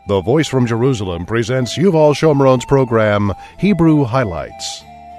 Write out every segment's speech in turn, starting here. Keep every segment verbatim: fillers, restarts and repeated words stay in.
The Voice from Jerusalem presents Yuval Shomron's program, Hebrew Highlights.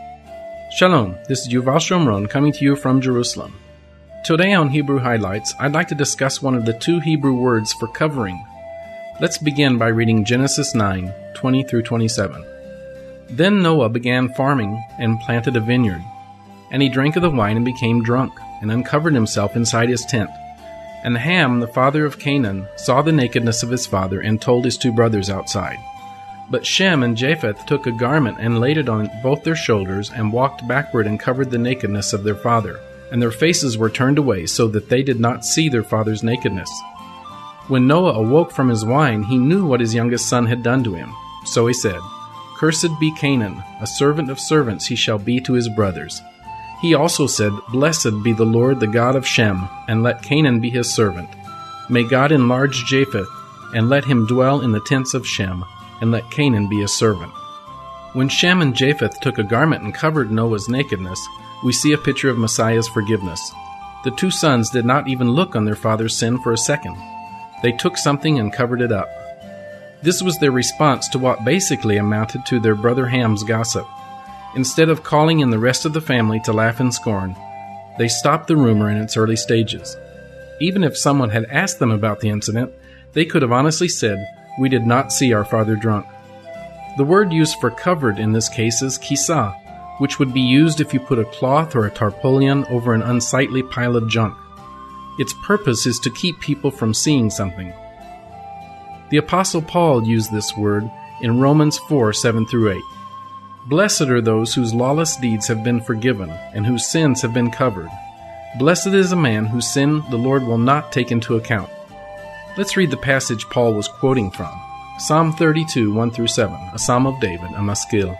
Shalom, this is Yuval Shomron coming to you from Jerusalem. Today on Hebrew Highlights, I'd like to discuss one of the two Hebrew words for covering. Let's begin by reading Genesis nine, twenty through twenty-seven. Then Noah began farming and planted a vineyard, and he drank of the wine and became drunk, and uncovered himself inside his tent. And Ham, the father of Canaan, saw the nakedness of his father, and told his two brothers outside. But Shem and Japheth took a garment and laid it on both their shoulders, and walked backward and covered the nakedness of their father. And their faces were turned away, so that they did not see their father's nakedness. When Noah awoke from his wine, he knew what his youngest son had done to him. So he said, "Cursed be Canaan, a servant of servants he shall be to his brothers." He also said, "Blessed be the Lord, the God of Shem, and let Canaan be his servant. May God enlarge Japheth, and let him dwell in the tents of Shem, and let Canaan be his servant." When Shem and Japheth took a garment and covered Noah's nakedness, we see a picture of Messiah's forgiveness. The two sons did not even look on their father's sin for a second. They took something and covered it up. This was their response to what basically amounted to their brother Ham's gossip. Instead of calling in the rest of the family to laugh and scorn, they stopped the rumor in its early stages. Even if someone had asked them about the incident, they could have honestly said, "We did not see our father drunk." The word used for covered in this case is kisah, which would be used if you put a cloth or a tarpaulin over an unsightly pile of junk. Its purpose is to keep people from seeing something. The Apostle Paul used this word in Romans four, seven through eight. "Blessed are those whose lawless deeds have been forgiven, and whose sins have been covered. Blessed is a man whose sin the Lord will not take into account." Let's read the passage Paul was quoting from. Psalm thirty-two, one through seven, a psalm of David, a maskil.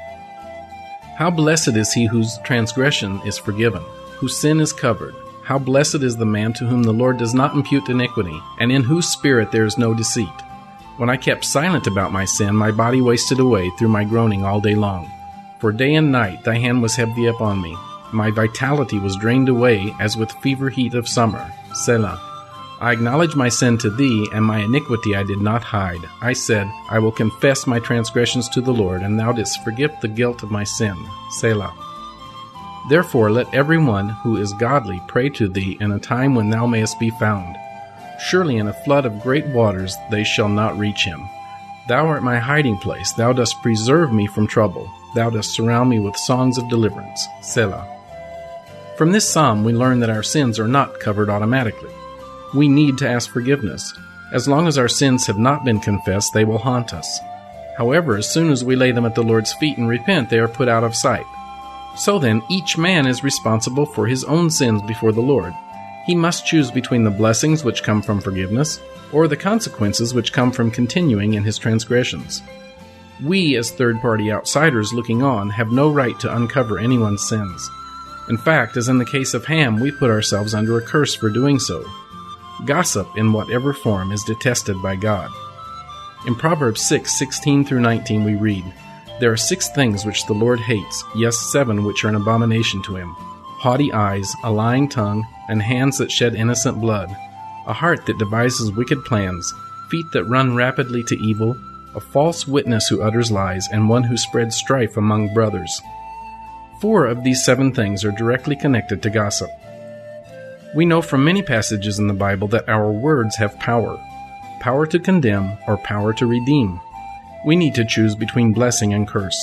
"How blessed is he whose transgression is forgiven, whose sin is covered. How blessed is the man to whom the Lord does not impute iniquity, and in whose spirit there is no deceit. When I kept silent about my sin, my body wasted away through my groaning all day long. For day and night thy hand was heavy upon me. My vitality was drained away as with fever heat of summer. Selah. I acknowledged my sin to thee, and my iniquity I did not hide. I said, I will confess my transgressions to the Lord, and thou didst forgive the guilt of my sin. Selah. Therefore let every one who is godly pray to thee in a time when thou mayest be found. Surely in a flood of great waters they shall not reach him. Thou art my hiding place. Thou dost preserve me from trouble. Thou dost surround me with songs of deliverance. Selah. From this psalm we learn that our sins are not covered automatically. We need to ask forgiveness. As long as our sins have not been confessed, they will haunt us. However, as soon as we lay them at the Lord's feet and repent, they are put out of sight. So then, each man is responsible for his own sins before the Lord. He must choose between the blessings which come from forgiveness or the consequences which come from continuing in his transgressions. We, as third-party outsiders looking on, have no right to uncover anyone's sins. In fact, as in the case of Ham, we put ourselves under a curse for doing so. Gossip, in whatever form, is detested by God. In Proverbs six, sixteen through nineteen, we read, "There are six things which the Lord hates, yes, seven which are an abomination to him. Haughty eyes, a lying tongue, and hands that shed innocent blood, a heart that devises wicked plans, feet that run rapidly to evil, a false witness who utters lies, and one who spreads strife among brothers." Four of these seven things are directly connected to gossip. We know from many passages in the Bible that our words have power, power to condemn or power to redeem. We need to choose between blessing and curse.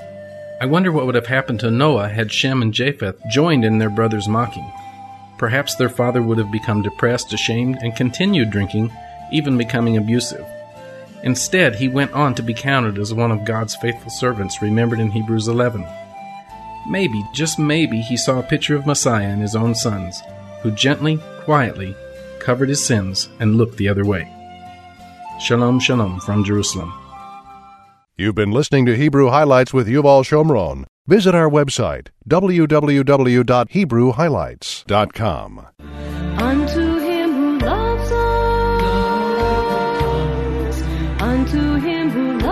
I wonder what would have happened to Noah had Shem and Japheth joined in their brother's mocking. Perhaps their father would have become depressed, ashamed, and continued drinking, even becoming abusive. Instead, he went on to be counted as one of God's faithful servants remembered in Hebrews eleven. Maybe, just maybe, he saw a picture of Messiah in his own sons, who gently, quietly, covered his sins and looked the other way. Shalom, shalom from Jerusalem. You've been listening to Hebrew Highlights with Yuval Shomron. Visit our website, w w w dot hebrew highlights dot com. Unto him who loves us, unto him who